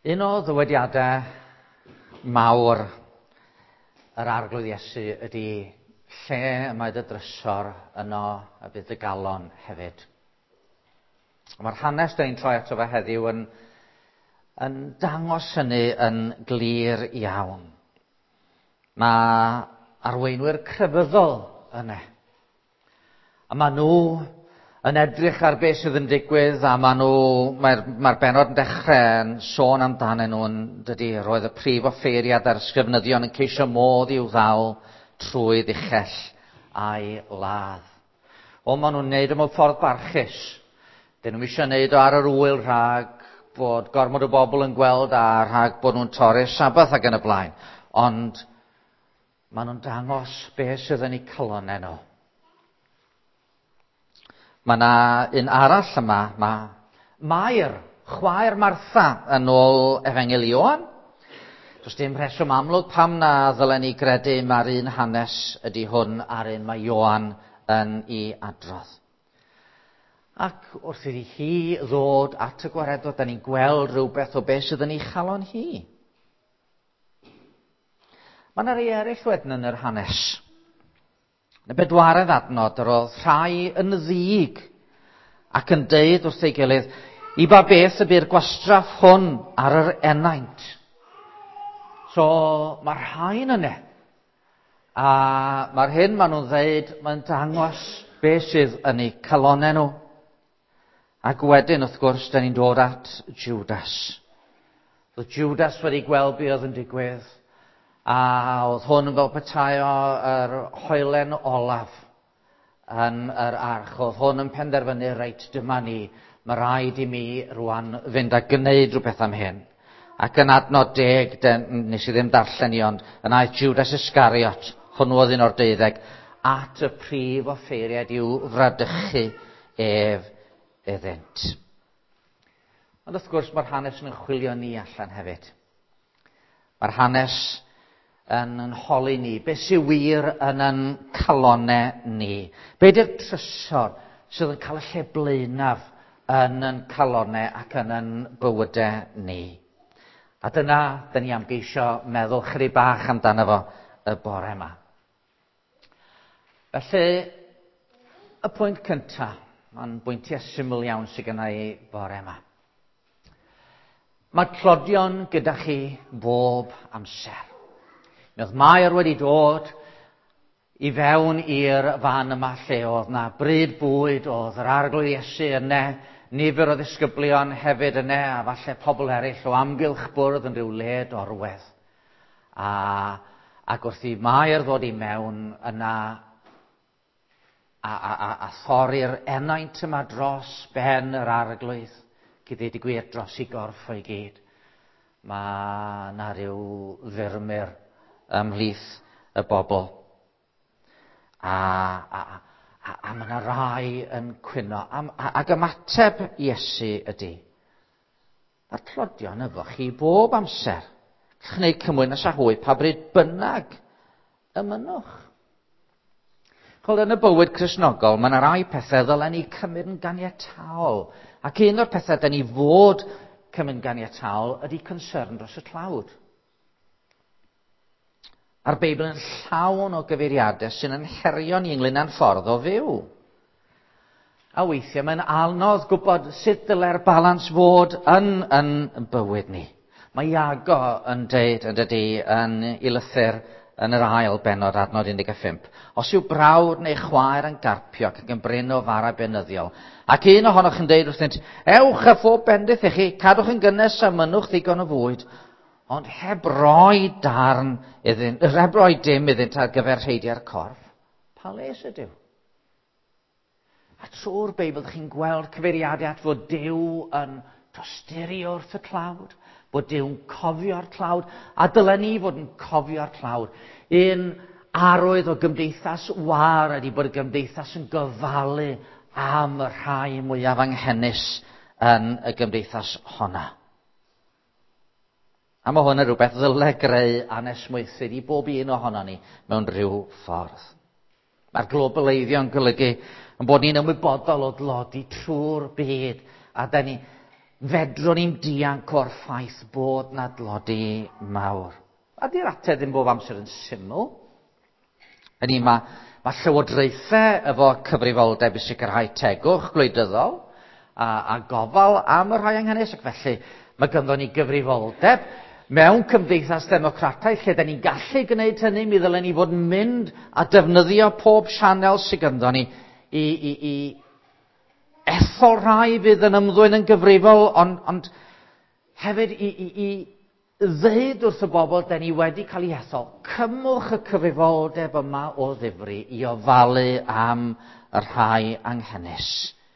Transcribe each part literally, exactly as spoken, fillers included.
Un o ddywediadau mawr yr arglwydd Iesu ydy lle y mae dy drysor yno a bydd y galon hefyd. Mae'r hanes da ni'n troi ato fe heddiw yn, yn dangos hynny yn glir iawn. Mae arweinwyr crefyddol yna. A maen nhw yn edrych ar beth sydd yn digwydd a maen nhw, mae'r, mae'r benod yn dechrau'n sôn amdanyn nhw'n dydy, roedd y prif offeiriad a'r ysgrifnyddion yn ceisio modd i'w ddal trwy ddichell a'i ladd. O, maen nhw'n neud o mewn ffordd barchus. Dyn nhw'n eisiau neud o ar yr ŵyl rhag bod gormod o bobl yn gweld a rhag bod nhw'n torri'r Sabath ac yn y blaen. Ond maen nhw'n dangos beth sydd yn eu calonnau nhw. Mae yna un arall yma, mae Mair, chwaer Martha yn ôl Efengil Ioan. Does dim rheswm amlwg pam na ddylen ni gredu mae'r un hanes ydy hwn ar un mae Ioan yn ei adrodd. Ac wrth iddi hi ddod at y gwaredwr, da ni'n gweld rhywbeth o beth sydd yn ei chalon hi. Mae yna rhai eraill wedyn yn yr hanes. Yn y bedwaredd adnod, yr oedd rhai yn ddig ac yn deud wrth ei gilydd, i ba beth y by'r gwastraff hwn ar yr enaint. So mae'r rhain yna. A mae'r hyn maen nhw'n ddeud, mae'n dangos beth sydd yn eu calonnau nhw. Ac wedyn, wrth gwrs, da ni'n dod at Judas. Oedd Judas wedi gweld beth oedd yn digwydd. A oedd hwn fel petai o yr hoelen olaf yn yr arch. Oedd hwn yn penderfynu, reit, dyma ni, mae rhaid i mi rwan fynd a gwneud rhywbeth am hyn. Ac yn adnod deg, nes i ddim darllen i, ond yn aeth Judas Iscariot, hwnnw oedd un o'r deuddeg, at y prif offeiriad i'w fradychu ef iddynt. Ond wrth gwrs, mae'r hanes yn chwilio ni allan hefyd. Mae'r hanes yn yn holi ni, beth sy'n wir yn yn calonnau ni. Be di'r trysor sydd yn cael y lle blaenaf yn yn calonnau ac yn yn bywydau ni. A dyna, dyn ni am geisio meddwl chydig bach amdano fo y bore yma. Felly, y pwynt cyntaf, mae'n bwyntiau syml iawn sydd gyda i bore yma. Mae clodion gyda chi bob amser. Mi oedd Mair wedi dod i fewn i'r fan yma lle oedd na bryd bwyd, oedd yr arglwydd Iesu yna, nifer o ddisgyblion hefyd yna, a falle pobl eraill o amgylch bwrdd yn rhyw led orwedd. A, ac wrth i Mair ddod i mewn yna a, a, a, a thorri'r enaint yma dros ben yr arglwydd, gyda i gwir dros i gorff o'i gyd. Mae yna rhyw ddyrmyr ymhlith y bobl. A, a, a, a mae yna rai yn cwyno. A, a, ac ymateb Iesu ydy, mae'r clodion efo chi bob amser. Chi'n gwneud cymwyn a hwy pa bryd bynnag ymynwch. Chol, yn y bywyd Cristnogol, mae yna rai pethau ddylen ni cymryd yn ganiataol. Ac un o'r pethau da ni fod cymryd yn ganiataol ydy concern dros y tlawd. A'r Beibl yn llawn o gyfeiriadau sy'n yn herio ni ynglyn â'n ffordd o fyw. A weithiau mae'n anodd gwybod sut dyle'r balans fod yn, yn, yn bywyd ni. Mae Iago yn deud yn dydy yn ei lythyr yn yr ail benod adnod un deg pump. Os yw brawd neu chwaer yn garpio ac yn brin o fara benyddiol, ac un ohonoch yn deud wrthynt, ewch a phob bendith i chi, cadwch yn gynnes a mynwch ddigon o fwyd, ond heb roi darn iddyn, heb roi dim iddynt ar gyfer rheidio'r corff, pa les ydyw? A trwy'r Beibl, chi'n gweld cyfeiriadau at fod Duw yn tosturi wrth y tlawd, bod Dyw'n cofio'r tlawd, a dylen ni fod yn cofio'r tlawd. Un arwydd o gymdeithas war ydy bod y gymdeithas yn gofalu am y rhai mwyaf anghennus yn y gymdeithas honna. A mae hwn yn rhywbeth ddyle greu anesmwythydd i bob un ohono ni mewn rhyw ffordd. Mae'r globaleiddio yn golygu yn bod ni'n ymwybodol o dlodi trwy'r byd, a da ni fedrwn ni'n dianc o'r ffaith bod na dlodi mawr. A di'r ateb ddim bob amser yn syml. Hynny mae, mae llywodraethau efo cyfrifoldeb i sicrhau tegwch gwleidyddol a, a gofal am y rhai anghynes, ac felly mae gynddon ni gyfrifoldeb mewn cymdeithas democrataidd lle da ni'n gallu gwneud hynny. Mi ddylen ni fod yn mynd a defnyddio pob sianel sydd gynddon ni i, i, i ethol rhai fydd yn ymddwyn yn gyfrifol, ond, ond hefyd i, i, i ddeud wrth y bobl da ni wedi cael ei ethol. Cymwch y cyfrifoldeb yma o ddifri i ofalu am y rhai anghynes.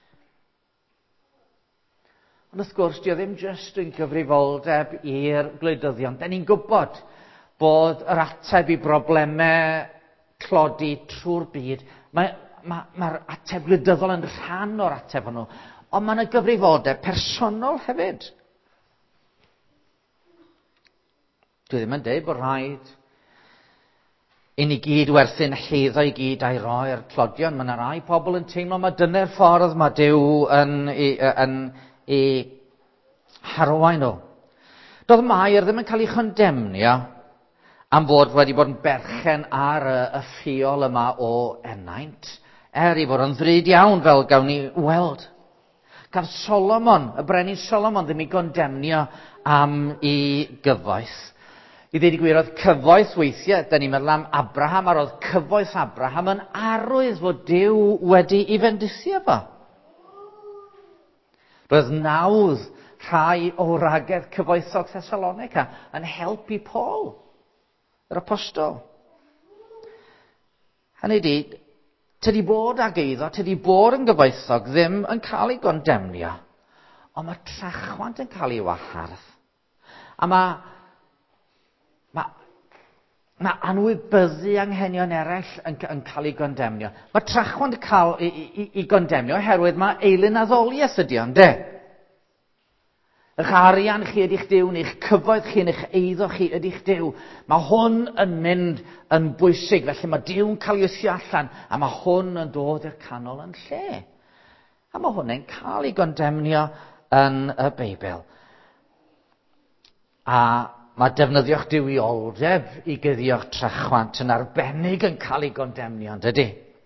Ond wrth gwrs, dio ddim jyst yn gyfrifoldeb i'r gwleidyddion. Da ni'n gwybod bod yr ateb i broblemau clodi trwy'r byd, mae Mae'r ma ateb gwleidyddol yn rhan o'r ateb hwnnw, ond mae'n y gyfrifoldeb personol hefyd. Dwi ddim yn dweud bod rhaid i ni gyd werthu'n heiddo i gyd a'i roi'r clodion. Mae yna rai pobl yn teimlo mae dyna'r ffordd mae Duw yn yn ei harwain nhw. Doedd Mair ddim yn cael ei chondemnio am fod wedi bod yn berchen ar y, y ffiol yma o enaint, er i fod yn ddrud iawn fel gawn ni weld. Gaf Solomon, y brenin Solomon, ddim ei gondemnio am ei gyfoeth. I ddweud i gwir, oedd cyfoeth weithiau, da ni'n meddwl am Abraham, ar oedd cyfoeth Abraham yn arwydd fod Duw wedi ei fendithio fo. Roedd nawdd rhai o wragedd cyfoethog Thessalonica yn helpu Paul, yr apostol. Hynny di, tydi bod ag eiddo, tydi bod yn gyfoethog ddim yn cael ei gondemnio, ond mae trachwant yn cael ei wahardd. A mae, mae, mae anwybyddu anghenion eraill yn, yn cael ei gondemnio. Mae trachwant yn cael ei, ei, ei gondemnio oherwydd mae eilyn addoliaeth ydi ond, de? Eich arian chi ydych Duw, neu'ch cyfoeth chi, neu'ch eiddo chi ydych Duw. Mae hwn yn mynd yn bwysig, felly mae Duw'n cael ei wthio allan, a mae hwn yn dod i'r canol yn lle. A mae hwnna'n cael ei gondemnio yn y Beibl. A mae defnyddio'ch dywioldeb i guddio'ch trachwant yn arbennig yn cael ei gondemnio, dydy?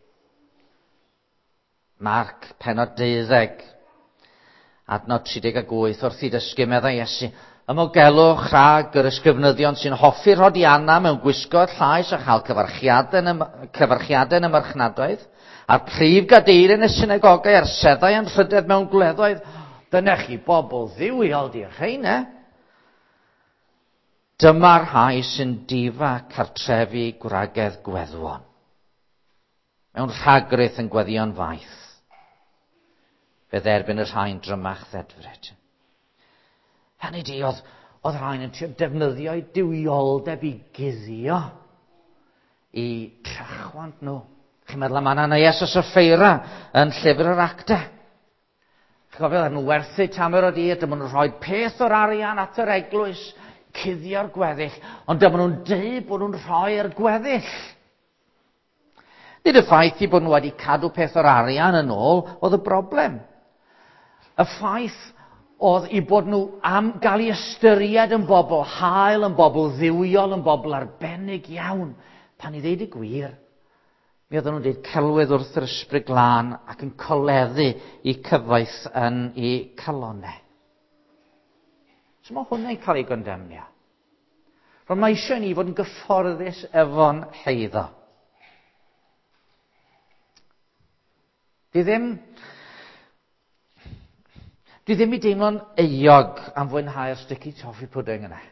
Marc, pennod deuddeg. Adnod tri deg ag wyth, wrth i dysgu meddai Iesu. Ymogelwch rhag yr ysgrifnyddion sy'n hoffi rhodianna mewn gwisgo'r llais a chael cyfarchiadau yn y marchnadoedd, a'r prif gadeirydd yn y synagogau a'r seddau yn rhydedd mewn gwleddoedd. Dyna chi bobl ddiwiol di'r rhain, e? Dyma'r rhai sy'n difa cartrefi gwragedd gweddwon, mewn rhagryth yn gweddion faith, fydd erbyn yr rhain drymach ddedfryd. Hynny di, oedd, oedd rhain yn trio defnyddio i dywioldeb i guddio i trachwant nhw. Chi'n meddwl am Ananias a Saffeira yn llyfr yr Actau. Chi'n gofio, yn werthu tamer o dir, dyma nhw'n rhoi peth o'r arian at yr eglwys, cuddio'r gweddill, ond dyma nhw'n deud bod nhw'n rhoi'r gweddill. Nid y ffaith i bod nhw wedi cadw peth o'r arian yn ôl oedd y broblem. Y ffaith oedd i bod nhw am gael ei ystyried yn bobl hael, yn bobl ddiwiol, yn bobl arbennig iawn. Pan i ddeud y gwir, mi oedden nhw'n dweud celwydd wrth yr ysbryd glân ac yn coleddu i cyfoeth yn ei calonau. So mae hwnna'n cael ei gondemnio. Rwy'n mae eisiau ni fod yn gyfforddus efo'n heiddo. Dwi ddim... Dwi ddim i deimlo'n euog am fwynhau'r sticky toffee pudding yna.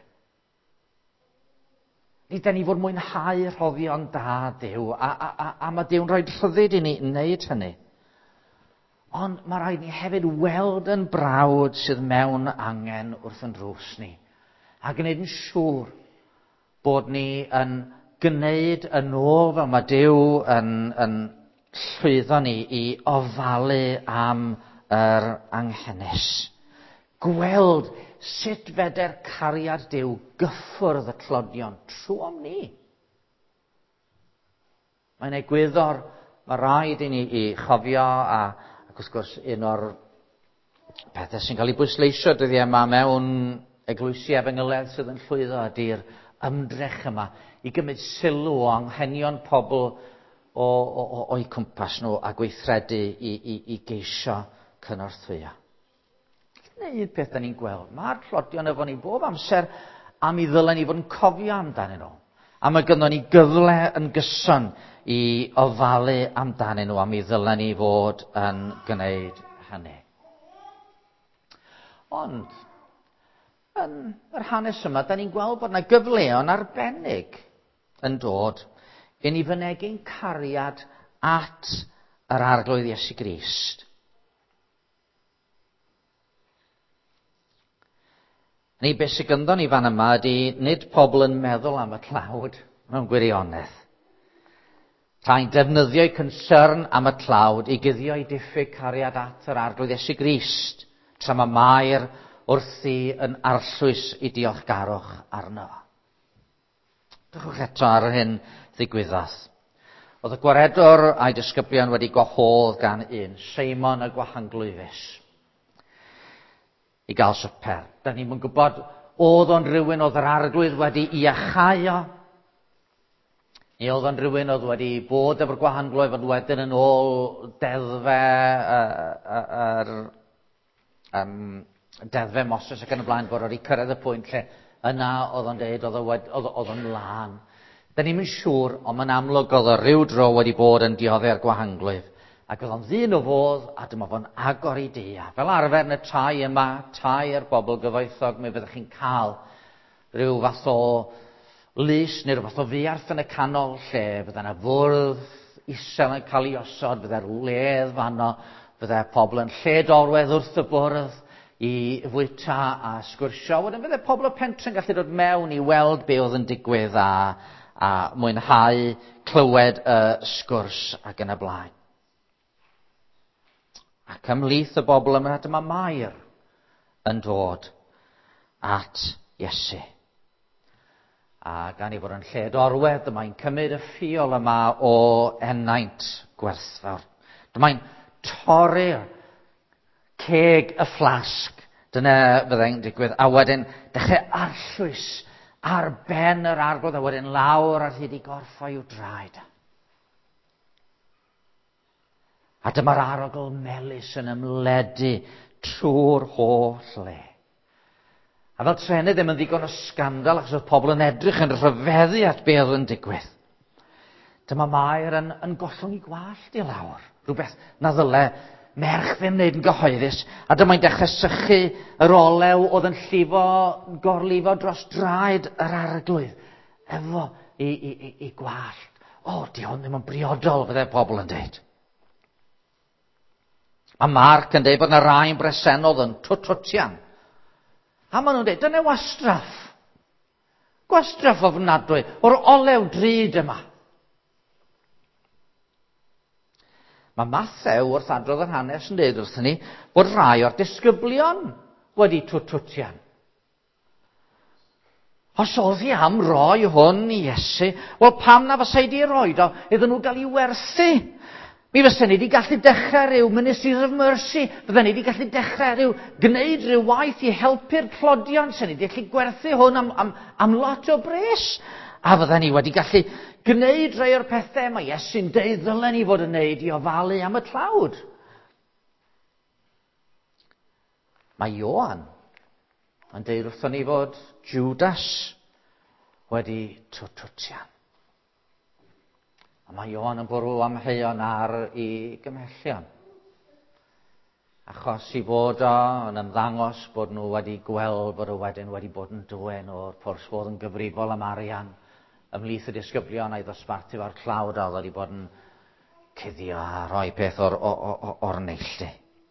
Ni da ni fod mwynhau rhoddion da Duw, a, a, a, a mae Duw'n rhoi rhyddid i ni wneud hynny. Ond mae rhaid ni hefyd weld yn brawd sydd mewn angen wrth yn drws ni, a gwneud yn siŵr bod ni yn gwneud yn ôl fel mae Duw yn, yn llwyddo ni i ofalu am yr anghenus. Gweld sut feder cariad Duw gyffwrdd y clodion trwy am ni. Mae'n egwyddor, mae rhaid i ni i chofio, a, ac wrth gwrs un o'r pethau sy'n cael ei bwysleisio dyddiau yma mewn eglwysi Efengyledd sydd yn llwyddo ydy'r ymdrech yma i gymryd sylw o anghenion pobl o, o, o'i cwmpas nhw a gweithredu i, i, i geisio cynorthwyo. Gwneud peth da ni'n gweld. Mae'r clodion efo ni bob amser a mi ddylen ni fod yn cofio amdanyn nhw. A mae gynnon ni gyfle yn gyson i ofalu amdanyn nhw a mi ddylen ni fod yn gwneud hynny. Ond, yn yr hanes yma, da ni'n gweld bod yna gyfleon arbennig yn dod i ni fynegu'n cariad at yr arglwydd Iesu Grist. Ni beth sydd gynddo ni fan yma ydy nid pobl yn meddwl am y tlawd mewn gwirionedd. Tra'n defnyddio'u concern am y tlawd i guddio'u diffyg cariad at yr arglwydd Iesu Grist, tra mae Mair wrthi yn arllwys i diolchgarwch arno. Dwchwch eto ar hyn ddigwyddodd. Oedd y gwaredwr a'i disgyblion wedi gwahodd gan un, Seimon y Gwahanglwyfus, i gael swper. Da ni'n gwybod oedd o'n rhywun oedd yr arglwydd wedi i achau o, neu oedd o'n rhywun oedd wedi bod efo'r gwahanglwyf ond wedyn yn ôl deddfe yr um, deddfe Moses ac yn y blaen bod wedi cyrraedd y pwynt lle yna oedd o'n dweud oedd o'n mlaen. Da ni'n mynd siŵr, ond mae'n amlwg oedd o ryw dro wedi bod yn diodde'r gwahanglwyf. Ac oedd o'n ddyn o fodd, a dyma fo'n agor i deia. Fel arfer yn y tai yma, tai yr bobl gyfoethog, mi fyddwch chi'n cael rhyw fath o lys neu rhyw fath o fiarth yn y canol lle, bydda yna fwrdd isel yn cael ei osod, bydda'r wledd fanno, bydda pobl yn lledorwedd wrth y bwrdd i fwyta a sgwrsio. Wedyn bydda pobl y pentre'n gallu dod mewn i weld be oedd yn digwydd a, a mwynhau clywed y sgwrs ac yn y blaen. Ac ymhlith y bobl yma, dyma Mair yn dod at Iesu. A gan ei fod yn lledorwedd, dyma'n cymryd y ffiol yma o enaint gwerthfawr. Dyma'n torri'r ceg y fflasg, dyna fyddai'n digwydd, a wedyn dechrau arllwys ar ben yr arglwydd, a wedyn lawr ar hyd i gorff i'w draed. A dyma'r arogl melys yn ymledu trwy'r holl le. A fel trene ddim yn ddigon o sgandal achos oedd pobl yn edrych yn rhyfeddu at be oedd yn digwydd. Dyma Mair yn, yn gollwng ei gwallt i lawr. Rhywbeth na ddyle merch ddim wneud yn gyhoeddus. A dyma'n dechrau sychu yr olew oedd yn llifo, gorlifo dros draed yr arglwydd. Efo i, i, i, i gwallt. O, di hwn ddim yn briodol, fydde pobl yn dweud. Mae Marc yn dweud bod yna rai'n bresenodd yn twtwtian. A maen nhw'n dweud, dyna wastraff. Gwastraff ofnadwy o'r olew drud yma. Mae Mathew wrth adrodd yr hanes yn dweud wrthyn ni bod rai o'r disgyblion wedi twtwtian. Os oedd hi am roi hwn i Iesu, wel pam na fysai di roed o iddyn nhw gael ei werthu? Mi fysa ni wedi gallu dechrau rhyw Ministries of Mercy, fydda ni wedi gallu dechrau rhyw, gwneud rhyw waith i helpu'r clodion, sy'n ni wedi gallu gwerthu hwn am, am, am lot o bres. A fydda ni wedi gallu gwneud rhai o'r pethau mae Iesu'n deud ddylen ni fod yn neud i ofalu am y tlawd. Mae Ioan yn deud wrthon ni fod Judas wedi twtwtian. A mae Ioan yn bwrw amheuon ar ei gymhellion. Achos i fod o yn ymddangos bod nhw wedi gweld bod o wedyn wedi bod yn dwyn o'r pwrs fod yn gyfrifol am arian ymhlith y disgyblion a'i ddosbarthu fo'r tlawd a oedd wedi bod yn cuddio a rhoi peth o'r, o'r, o'r neilltu.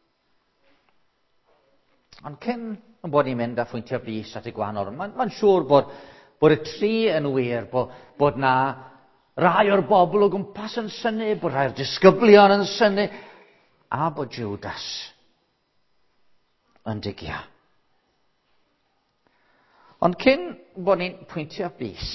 Ond cyn yn bod ni'n mynd a phwyntio bys at y gwahanol, mae'n ma siŵr bod, bod y tri yn wir, bod, bod na rai o'r bobl o gwmpas yn synnu, bod rhai'r disgyblion yn synnu, a bod Judas yn digio. Ond cyn bod ni'n pwyntio bys,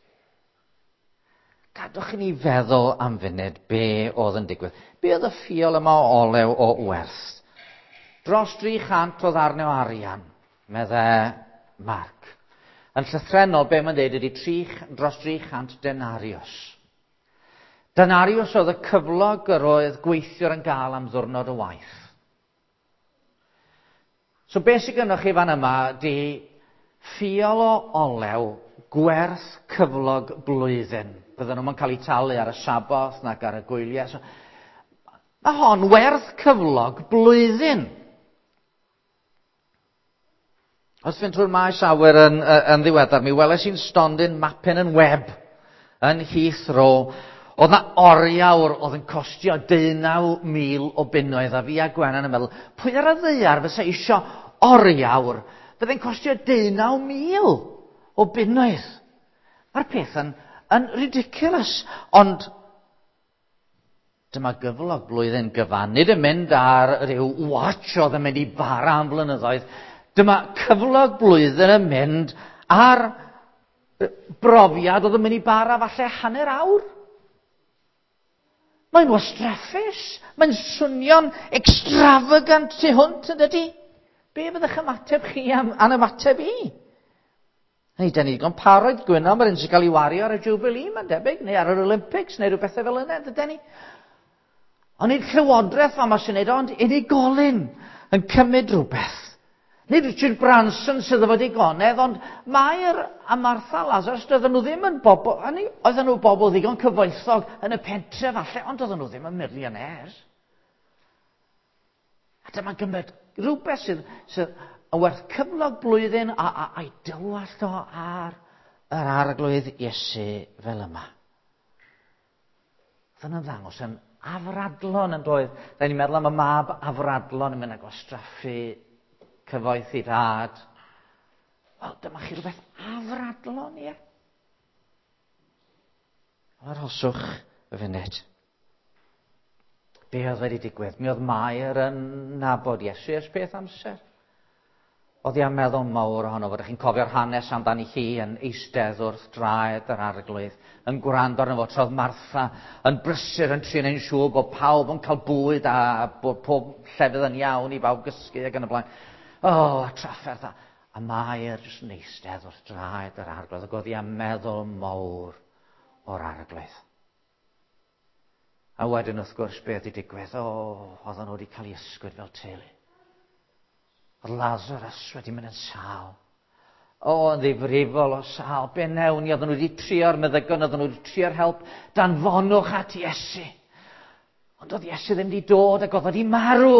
gadwch i ni feddwl am funud be oedd yn digwydd. Be oedd y ffiol yma o olew o werth Dros dri chant o ddarnau arian, meddai Marc. Yn llythrennol, be mae'n dweud ydy tri, dros dri chant denarios. Denarios oedd y cyflog yr oedd gweithiwr yn gael am ddiwrnod o waith. So beth sydd gennych chi fan yma di ffiol o olew gwerth cyflog blwyddyn. Bydden nhw'n cael eu talu ar y Saboth nac ar y gwyliau. So, mae hon werth cyflog blwyddyn. Os fynd trwy'r maes awyr yn, yn ddiweddar, mi weles i'n stondin mapin yn web yn Heathrow. Oedd na oriawr oedd yn costio deunaw mil o bunnoedd, a fi a Gwen yn meddwl, pwy ar y ddaear fysa isio oriawr? Byddai'n costio deunaw mil o bunnoedd. Mae'r peth yn, yn ridiculous, ond dyma gyflog blwyddyn gyfan. Nid yn mynd ar ryw watch oedd yn mynd i bara am flynyddoedd. Dyma cyflog blwyddyn yn mynd ar brofiad oedd yn mynd i bara falle hanner awr. Mae'n wastraffus. Mae'n swnio'n extravagant tu hwnt yn dydi. Be bydda'ch ymateb chi am an ymateb i? Neu, da ni digon parod gwyno, mae'r un sy'n cael ei wario ar y Jubilee, mae'n debyg, neu ar yr Olympics, neu rhywbethau fel yna, dydyn ni. Ond nid llywodraeth fa ma sy'n neud, ond unigolyn yn cymryd rhywbeth. Nid Richard Branson sydd efo digonedd, ond Mair a Martha Lazarus, doedden nhw ddim yn bobl, oedden nhw bobl ddigon cyfoethog yn y pentre falle, ond doedden nhw ddim yn milioners. A dyma'n gymryd rhywbeth sydd, sydd yn werth cyflog blwyddyn a, a, a'i dywallt o ar yr arglwydd Iesu fel yma. Oedd yn ddangos yn afradlon yn doedd. Da ni'n meddwl am y mab afradlon yn mynd ag o straffu cyfoeth i rad. Wel, dyma chi rhywbeth afradlon, ie. Ar hoswch y funud. Be oedd wedi digwydd? Mi oedd Mair yn nabod Iesu ers beth amser. Oedd i am meddwl mawr ohono fod chi'n cofio'r hanes amdani hi yn eistedd wrth draed yr arglwydd, yn gwrando arno fo troedd Martha yn brysur yn trin ein siŵr bod pawb yn cael bwyd a bod pob llefydd yn iawn i bawb gysgu ac yn y blaen. O, a trafferth a, a Mair jyst yn eistedd wrth draed yr arglwydd ac oedd i am meddwl mawr o'r arglwydd. A wedyn wrth gwrs beth i digwydd, o, oedden nhw wedi cael ei ysgwyd fel teulu. Oedd Lazarus wedi mynd yn sal. O, yn ddifrifol o sal. Be newn ni, oedden nhw wedi trio'r meddygon, oedden nhw wedi trio'r help danfonwch at Iesu. Ond oedd Iesu ddim wedi dod ac oedd wedi marw.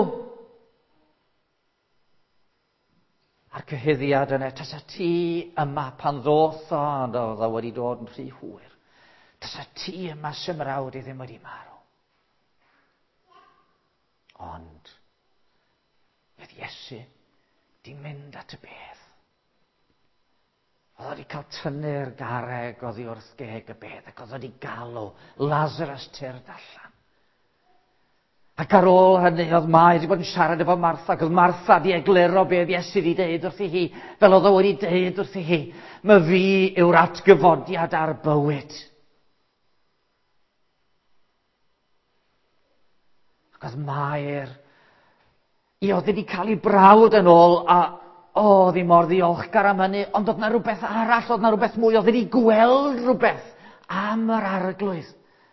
A'r cyhyddiad yna, tasa ti yma pan ddoth o, ond oedd o wedi dod yn rhy hwyr. Tasa ti yma sy'n mrawd i ddim wedi marw. Ond, bydd Iesu di mynd at y bedd. Oedd wedi cael tynnu'r garreg oddi wrth geg y bedd ac oedd wedi galw Lazarus tyrd allan. Ac ar ôl hynny oedd Mair wedi bod yn siarad efo Martha ac oedd Martha di egluro beth Iesu wedi deud wrth i hi fel oedd o wedi deud wrth i hi. Mae fi yw'r atgyfodiad a'r bywyd. Ac oedd Mair i oedd wedi cael ei brawd yn ôl a o, oedd hi mor ddiolchgar am hynny, ond oedd na rhywbeth arall, oedd na rhywbeth mwy, oedd wedi gweld rhywbeth am yr arglwydd.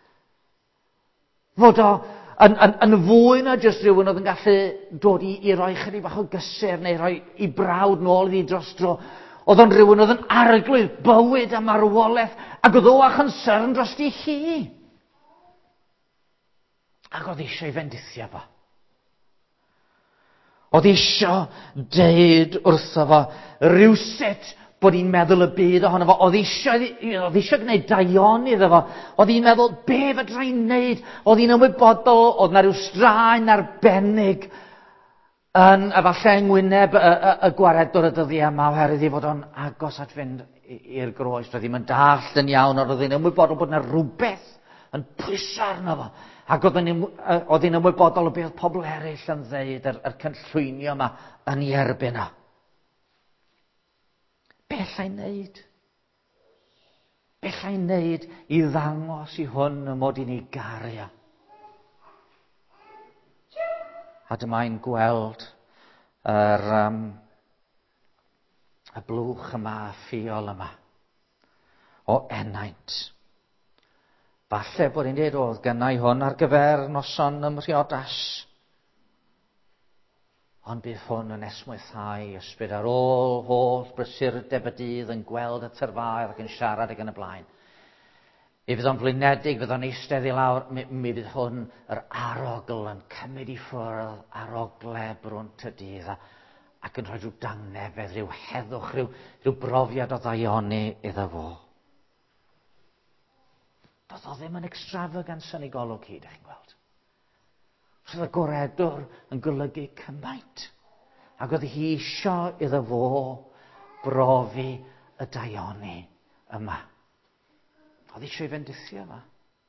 Fod o yn, yn, yn fwy na jyst rhywun oedd yn gallu dod i, i roi chydig bach o gysur neu roi i brawd nôl iddi dros dro. Oedd o'n rhywun oedd yn arglwydd, bywyd a marwolaeth, ac oedd o a chynsyrn dros di hi. Ac oedd eisiau ei fendithio fo. Oedd eisiau deud wrtho fo rywsut bod hi'n meddwl y byd ohono fo. Oedd eisiau, oedd eisiau gwneud daion iddo fo. Oedd hi'n meddwl, be fydra i'n neud? Oedd hi'n ymwybodol, oedd na ryw straen arbennig yn, efallai yng ngwyneb y, y, y gwaredwr y dyddiau yma, oherwydd i fod o'n agos at fynd i'r groes. Roedd hi'n dallt yn iawn, oedd hi'n ymwybodol bod na rhywbeth yn pwyso arno fo. Ac oedd hi'n ymwybodol o beth pobl eraill yn ddeud, yr, yr cynllwynio yma yn ei erbyn o. Be allai wneud? Be allai wneud i ddangos i hwn y mod i'n ei gario? A dyma i'n gweld yr, um, y blwch yma, y ffiol yma, o enaint. Falle bod ni'n dweud oedd gynnau hwn ar gyfer noson ym Mhriodas. Ond bydd hwn yn esmwythau ysbryd ar ôl holl brysurdeb y dydd yn gweld y tyrfaoedd ac yn siarad ac yn y blaen. Mi fydd o'n flynedig, fydd o'n eistedd i lawr, mi, mi fydd hwn yr arogl yn cymryd i ffwrdd arogle brwnt y dydd ac yn rhoi rhyw dangnefedd, rhyw heddwch, rhyw, rhyw brofiad o ddaioni iddo fo. Doedd o ddim yn extravagant yn ei golwg hyd, ych chi'n gweld. Roedd y goredwr yn golygu cymaint. Ac oedd hi isio iddo fo brofi y daioni yma. Oedd hi eisiau ei fendithio yma.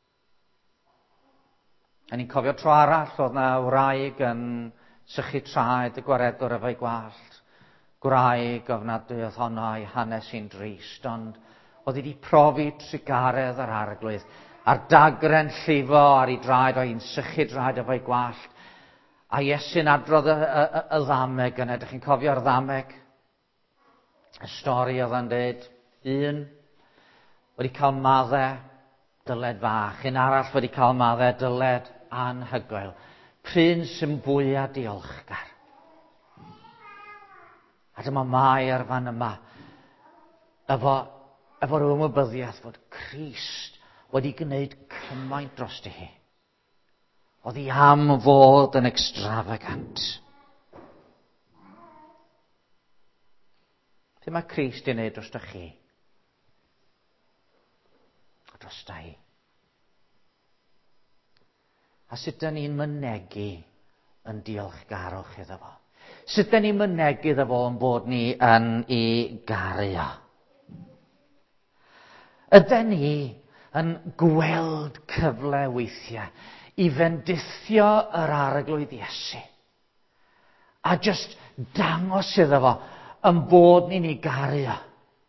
A ni'n cofio tro arall, oedd na wraig yn sychu traed y gwaredwr efo'i gwallt. Gwraig ofnadwy oedd honno a'i hanes i'n drist, ond oedd hi wedi profi trigaredd yr arglwydd. A'r dagren llifo ar ei draed o hi'n sychu draed efo'i gwallt. A Iesu'n adrodd y, y, y, y ddameg yna. Ydych chi'n cofio'r ddameg? Y stori oedd yn dweud, un wedi cael maddau dyled fach, un arall wedi cael maddau dyled anhygoel. Pryn sy'n fwyaf diolchgar. A dyma Mair fan yma, efo, efo'r ymwybyddiaeth fod Crist wedi gwneud cymaint dros hi. Oedd hi am fod yn extravagant. Fe mae Crist yn gwneud dros chi? A dros hi. A sut dyn ni'n mynegu yn diolchgarwch iddo fo? Sut dyn ni'n mynegu iddo fo yn bod ni yn ei garu o? Ydyn ni yn gweld cyfle weithiau i fendithio yr arglwydd Iesu. A just dangos iddo fo yn bod ni'n ei garu o.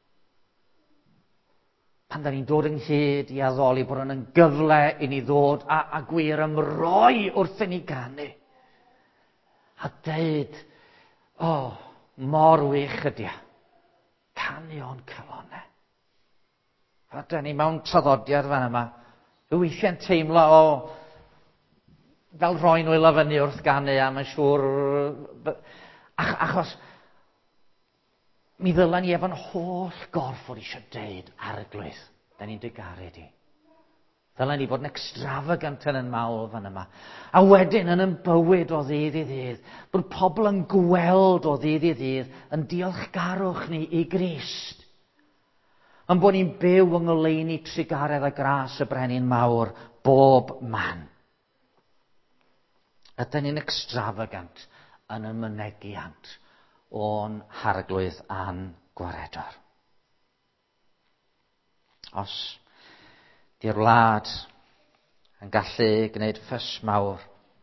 Pan da ni'n dod ynghyd i addoli bod yn gyfle i ni ddod a, a gwir ymroi wrth i ni ganu. A deud, o, oh, mor wych ydi o. Canu o'n calonau. A da ni mewn traddodiad fan yma. Rwy weithiau'n teimlo o fel rhoi nhw i lyfynu wrth ganu a mae'n siŵr ach, achos mi ddylan ni efo'n holl gorff fod eisiau deud arglwydd. Da ni'n digaru di. Ddylan ni fod yn extravagant yn yn mawl fan yma. A wedyn yn yn bywyd o ddydd i ddydd. Bod pobl yn gweld o ddydd i ddydd yn diolchgarwch ni i Grist. Yn bod ni'n byw yng ngoleuni trigaredd a gras y brenin mawr bob man. Ydyn ni'n extravagant yn y mynegiant o'n harglwydd a'n gwaredwr. Os di'r wlad yn gallu gwneud ffys mawr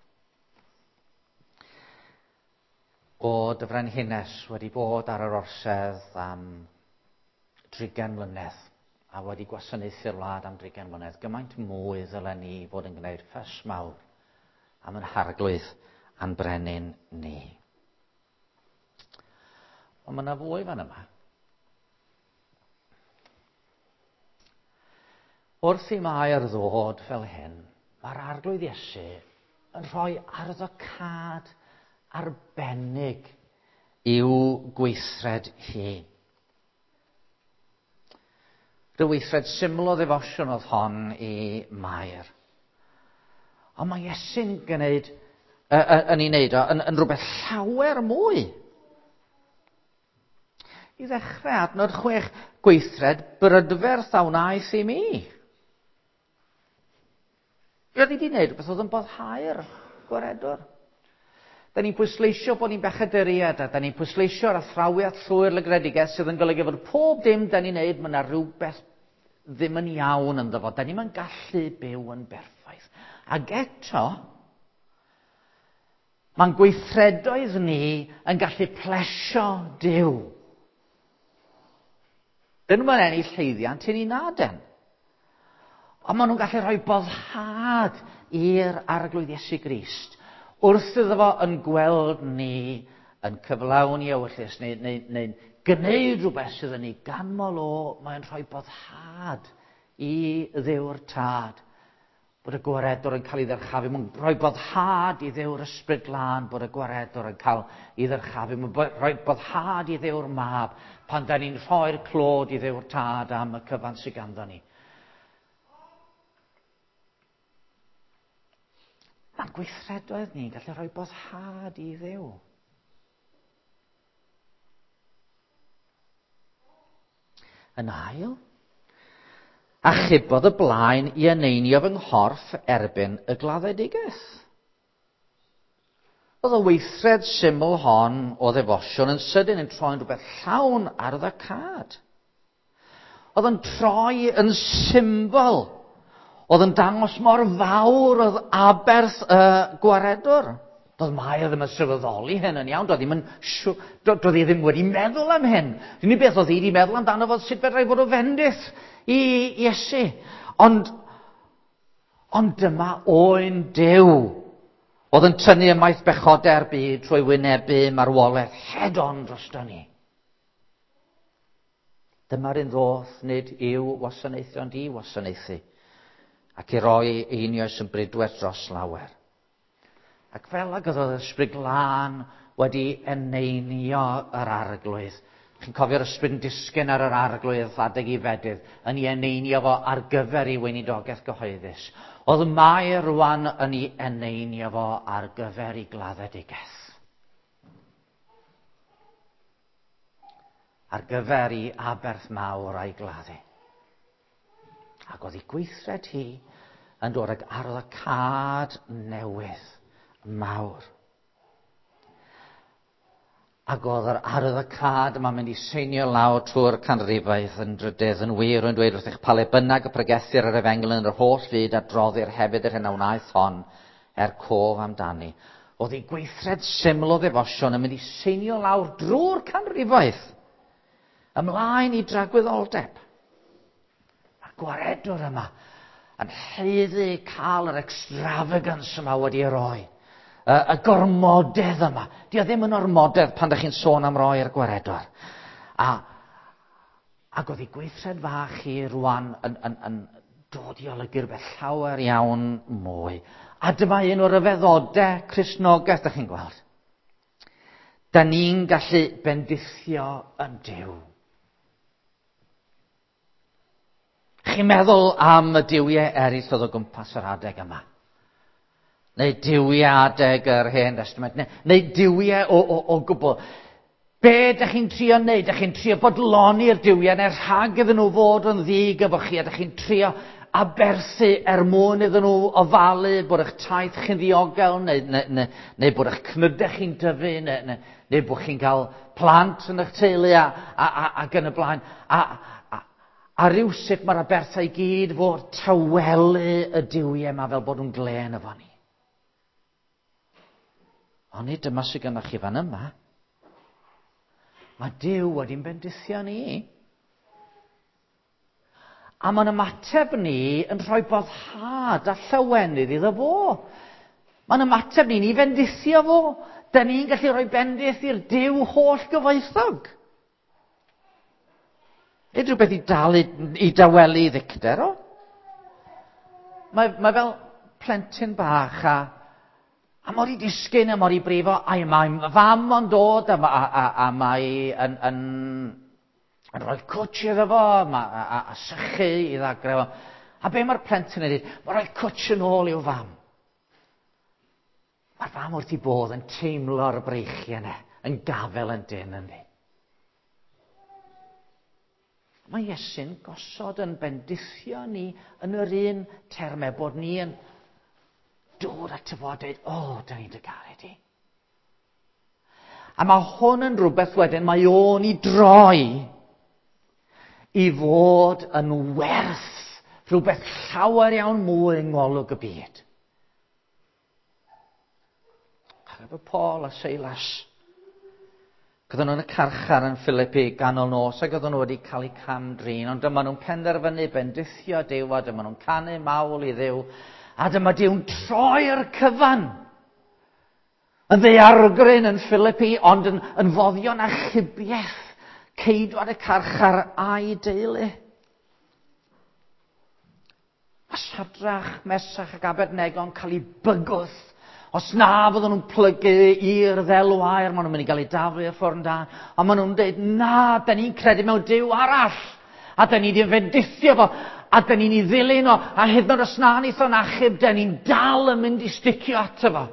bod y frenhines wedi bod ar yr orsedd am drigen mlynedd a wedi gwasanaethu'r wlad am drigen mlynedd, gymaint mwy ddylen ni fod yn gwneud ffys mawr am yn harglwydd a'n brenin ni. Ond mae yna fwy fan yma. Wrth i Mair ddod fel hyn, mae'r arglwydd Iesu yn rhoi arddocad arbennig i'w gweithred hi. Rhyw weithred syml o ddefosiwn oedd hon i Mair. Ond mae Iesu'n gwneud, uh, uh, yn ei wneud o, yn, yn rhywbeth llawer mwy. I ddechrau adnod chwech, gweithred brydfer thawnaeth i mi. Roedd hi wedi gwneud rhywbeth oedd yn boddhau'r gwaredwr. Da ni'n pwysleisio bod ni'n bechaduriad a da ni'n pwysleisio ar athrawiad llwyr lygredigaeth sydd yn golygu fod pob dim da ni'n neud, mae yna rhywbeth ddim yn iawn ynddo fo. Da ni'n yn gallu byw yn berffaith. Ac eto, mae'n gweithredoedd ni yn gallu plesio Duw. Dyn nhw'n ennill llwyddiant i ni naden. Ond maen nhw'n gallu rhoi boddhad i'r arglwydd Iesu Grist wrth iddo fo yn gweld ni yn cyflawni ewyllus neu'n neu, neu, neu gwneud rhywbeth sydd yn ei ganmol o, mae'n rhoi boddhad i Dduw'r Tad. Bod y gwaredwr yn cael ei ddyrchafu. Mae'n rhoi boddhad i Dduw'r Ysbryd Glân bod y gwaredwr yn cael ei ddyrchafu. Mae'n rhoi boddhad i Dduw'r Mab pan da ni'n rhoi'r clod i Dduw'r Tad am y cyfan sydd ganddo ni. Mae'n gweithredoedd ni'n gallu rhoi boddhad i Dduw. Yn ail, achubodd y blaen i eneinio fy nghorff erbyn y gladdedigaeth. Oedd y weithred syml hon o ddefosiwn yn sydyn yn troi'n rhywbeth llawn ar ddacad. Oedd yn troi yn symbol. Oedd yn dangos mor fawr oedd aberth y gwaredwr. Doedd Mair ddim yn sylweddoli hyn yn iawn. Doedd ddim yn siw... Doedd hi ddim wedi meddwl am hyn. Dwi'n ni beth oedd hi wedi meddwl amdano fod sut fedrai fod o fendith i Iesu. Ond, ond dyma oen Duw. Oedd yn tynnu ymaith bechoder byd trwy wynebu marwolaeth head-on drosto ni. Dyma'r un ddoth nid yw wasanaethu ond i wasanaethu. Ac i roi einioes yn brydweth dros lawer. Ac fel ag oedd Ysbryd Glân wedi eneinio yr arglwydd. Chi'n cofio'r ysbryd yn disgyn ar yr arglwydd adeg i fedydd, yn ei eneinio fo ar gyfer ei weinidogaeth gyhoeddus. Oedd Mair rwan yn ei eneinio fo ar gyfer ei gladdedigaeth. Ar gyfer ei aberth mawr a'i gladdu. Ac oedd ei gweithred hi yn dod ag arwyddocâd newydd mawr. Ac oedd yr arwyddocâd yma'n mynd i seinio lawr trwy'r canrifoedd yn drydydd yn wir yn dweud wrth eich pale bynnag y pregethir yr efengyl yn yr holl fyd a droddir hefyd yr hyn a wnaeth hon er cof amdani. Oedd ei gweithred syml o ddefosiwn yn mynd i seinio lawr drwy'r canrifoedd ymlaen i dragwyddoldeb. A'r gwaredwr yma yn haeddu cael yr extravagance yma wedi roi. Y, y gormodedd yma. Di o ddim yn ormodedd pan da chi'n sôn am roi'r gwaredwr. A, ac oedd ei gweithred fach hi rwan yn, yn, yn dod i olygu rhywbeth llawer iawn mwy. A dyma un o'r ryfeddodau Cristnogaeth, da chi'n gweld. Da ni'n gallu bendithio yn Duw. Chi'n meddwl am y diwiau eraill oedd o gwmpas yr adeg yma? Neu diwiau adeg yr Hen Testament? Neu, neu diwiau o, o, o gwbl? Be da chi'n trio wneud? Da chi'n trio bodloni'r diwiau neu rhag iddyn nhw fod yn ddigyfychu? A da chi'n trio aberthu er mwyn iddyn nhw ofalu bod eich taith chi'n ddiogel neu, neu, neu, neu bod eich cnydau chi'n dyfu neu, neu, neu bod chi'n cael plant yn eich teulu a, a, a, ac yn y blaen. A, a, a rywsut mae'r aberthau i gyd fod tawelu y diwiau yma fel bod nhw'n glen efo ni. Ond nid dyma sydd gennych chi fan yma. Mae Duw wedi'n bendithio ni. A mae'n ymateb ni yn rhoi boddhad a llawenydd iddo fo. Mae'n ymateb ni, ni fendithio fo. Da ni'n gallu rhoi bendith i'r Duw holl gyfoethog. Nid rhywbeth i dal i, i dawelu i ddicter o. Mae, mae fel plentyn bach a A mor i disgyn a mor i brifo, a mae fam o'n dod, a, a, a, a mae yn, yn, yn rhoi cwtch iddo fo, a, a, a sychu i ddagre fo. A be mae'r plentyn yn dweud? Mae'n rhoi cwtch yn ôl i'w fam. Mae'r fam wrth i bodd yn teimlo'r breichiau yna, yn gafel yn dyn yn di. Mae Iesu'n gosod yn bendithio ni yn yr un termau bod ni yn dod at y fo a dweud, o, oh, da ni'n dy garu di. A mae hwn yn rhywbeth wedyn, mae o'n i droi i fod yn werth rhywbeth llawer iawn mwy yng ngolwg y byd. Efo Paul a Silas, gyda nhw'n y carchar yn Philippi ganol nos, ac gyda nhw wedi cael eu camdrin, ond dyma nhw'n penderfynu bendithio Duw, a dyma nhw'n canu mawl i Dduw, a dyma Duw'n troi'r cyfan Yn ddaeargryn yn Philippi, ond yn, yn foddion achubiaeth, ceidwad y carchar a'i deulu. Mae Siadrach, Mesach ac Abednego yn cael ei bygwth. Os na fydden nhw'n plygu i'r ddelwair, maen nhw'n mynd i gael ei daflu i'r ffordd da. A maen nhw'n dweud, na, da ni'n credu mewn Duw arall. A da ni wedi fendithio fo. A da ni'n ei ddilyn o. A hyd yn oed os na nith o'n achub, da ni'n dal yn mynd i sticio ato fo.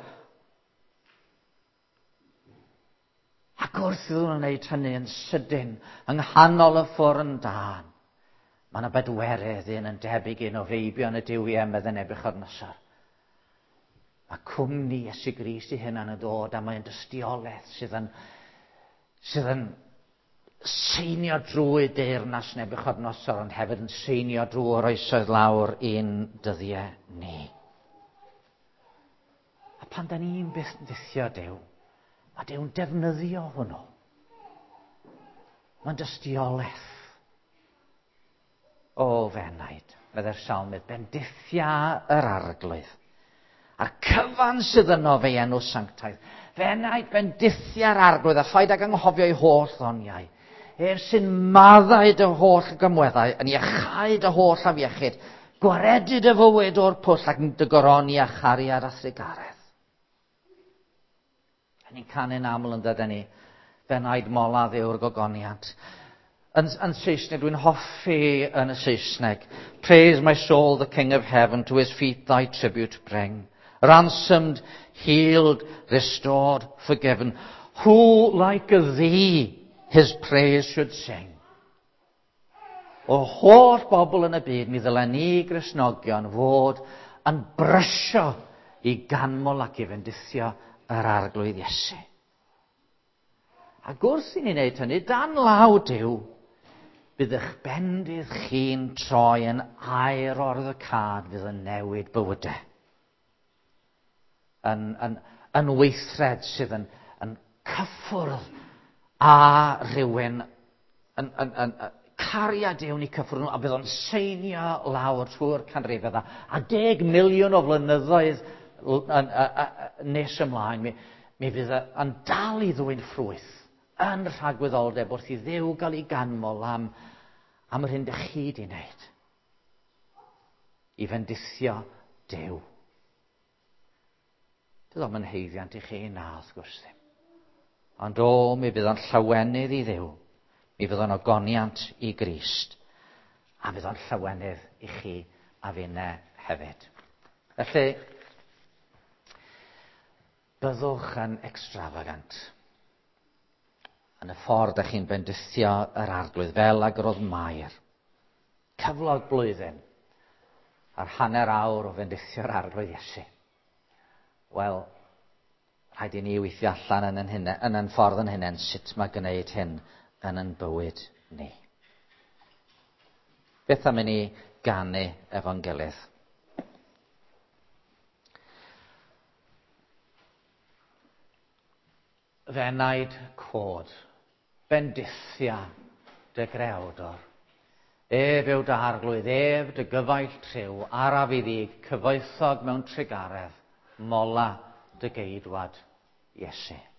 Ac wrth iddyn nhw'n gwneud hynny yn sydyn, yng nghanol y ffordd yn dan, mae yna bedwerydd un yn debyg un o feibion y Duwiau medden Nebiwchodynosor. Mae cwmni Iesu Grist i hynna'n y dod, a mae'n dystiolaeth sydd yn, sydd yn seinio drwy deyrnas Nebiwchodynosor, ond hefyd yn seinio drwy'r oesoedd lawr un dyddiau ni. A pan da ni'n byth yn dithio Duw, mae Dyw'n defnyddio hwnnw. Mae'n dystiolaeth. O fenaid, medde'r Salmydd, bendithia yr arglwydd. A'r cyfan sydd yno fe enw sanctaidd. Fenaid bendithia'r arglwydd a phaid ag anghofio'i holl ddoniau. Er sy'n maddau dy holl gymweddau, yn iachau dy holl afiechyd, gwaredu dy fywyd o'r pwll ac yn dy goroni a chariad a thrigaredd. Ni'n canu'n aml yn dydyn ni, fenaid mola ddew'r gogoniant. Yn, yn Saesneg, dwi'n hoffi yn y Saesneg. Praise my soul, the King of heaven, to his feet thy tribute bring. Ransomed, healed, restored, forgiven. Who like thee his praise should sing? O holl bobl yn y byd, mi ddylen ni Gristnogion fod yn brysio i ganmol ac i fendithio yr arglwydd Iesu. Ac wrth i ni wneud hynny, dan law Duw, bydd eich bendydd chi'n troi yn air o'r ddicad fydd yn newid bywydau. Yn, yn, yn weithred sydd yn, yn cyffwrdd a rhywun yn, yn, yn, yn cariad Duw ni cyffwrdd nhw, a bydd o'n seinio lawr trwy'r canrifoedd a, a deg miliwn o flynyddoedd nes ymlaen, mi, mi fydd yn dal i ddwyn ffrwyth yn rhagwyddoldeb wrth i Dduw gael ei ganmol am, am yr hyn dych chi di wneud. I fendithio Duw. Bydd o'n heiddiant i chi na, wrth gwrs ddim. Ond o, mi fydd o'n llawenydd i Dduw. Mi fydd o'n ogoniant i Grist. A fydd o'n llawenydd i chi a finne hefyd. Felly, byddwch yn extravagant yn y ffordd ych chi'n bendithio yr arglwydd fel ag roedd Mair. Cyflog blwyddyn a'r hanner awr o fendithio'r arglwydd Iesu. Wel, rhaid i ni weithio allan yn yn, hynne, yn yn ffordd yn hynny sut mae gwneud hyn yn yn bywyd ni. Beth am i ni ganu efo'n gilydd? Fenaid cod, bendithia dy grewdor. Ef yw dy arglwydd, ef dy gyfaill triw, araf iddi cyfoethog mewn trigaredd, mola dy geidwad Iesu.